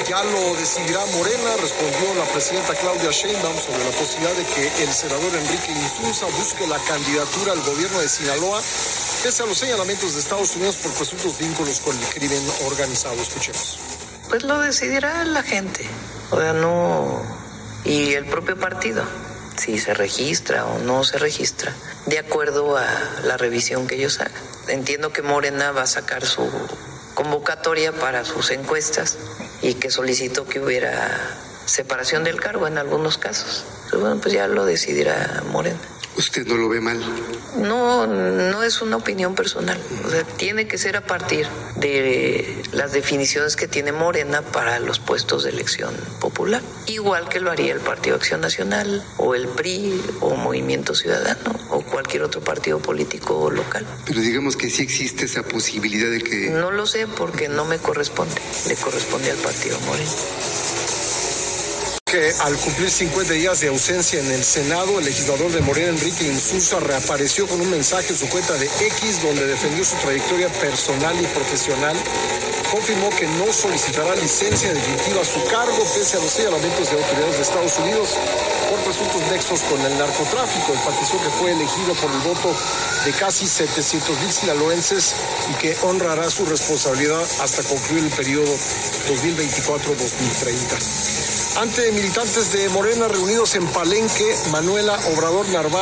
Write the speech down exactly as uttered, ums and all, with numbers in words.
Ya lo decidirá Morena, respondió la presidenta Claudia Sheinbaum sobre la posibilidad de que el senador Enrique Insunza busque la candidatura al gobierno de Sinaloa, pese a los señalamientos de Estados Unidos por presuntos vínculos con el crimen organizado. Escuchemos. Pues lo decidirá la gente, o sea, no, y el propio partido, si se registra o no se registra, de acuerdo a la revisión que ellos hagan. Entiendo que Morena va a sacar su convocatoria para sus encuestas y que solicitó que hubiera separación del cargo en algunos casos. Entonces, bueno, pues ya lo decidirá Morena. ¿Usted no lo ve mal? No, no es una opinión personal. O sea, tiene que ser a partir de las definiciones que tiene Morena para los puestos de elección popular. Igual que lo haría el Partido Acción Nacional, o el P R I, o Movimiento Ciudadano, o cualquier otro partido político local. Pero digamos que sí existe esa posibilidad de que... No lo sé porque no me corresponde. Le corresponde al Partido Morena. Que al cumplir cincuenta días de ausencia en el Senado, el legislador de Morena, Enrique Insunza, reapareció con un mensaje en su cuenta de X donde defendió su trayectoria personal y profesional. Confirmó que no solicitará licencia definitiva a su cargo pese a los señalamientos de autoridades de Estados Unidos por presuntos nexos con el narcotráfico. Enfatizó que fue elegido por el voto de casi setecientos mil sinaloenses y que honrará su responsabilidad hasta concluir el periodo dos mil veinticuatro a dos mil treinta. Ante militantes de Morena reunidos en Palenque, Manuela Obrador Narváez